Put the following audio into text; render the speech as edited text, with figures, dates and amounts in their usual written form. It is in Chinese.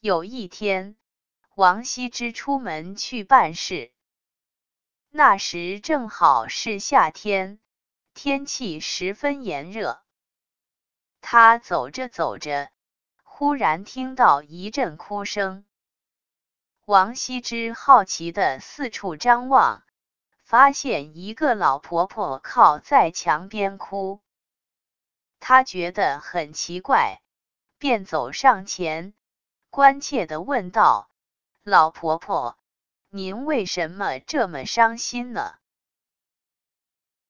有一天，王羲之出门去办事，那时正好是夏天，天气十分炎热。他走着走着，忽然听到一阵哭声。王羲之好奇地四处张望，发现一个老婆婆靠在墙边哭。他觉得很奇怪，便走上前，关切地问道：“老婆婆，您为什么这么伤心呢？”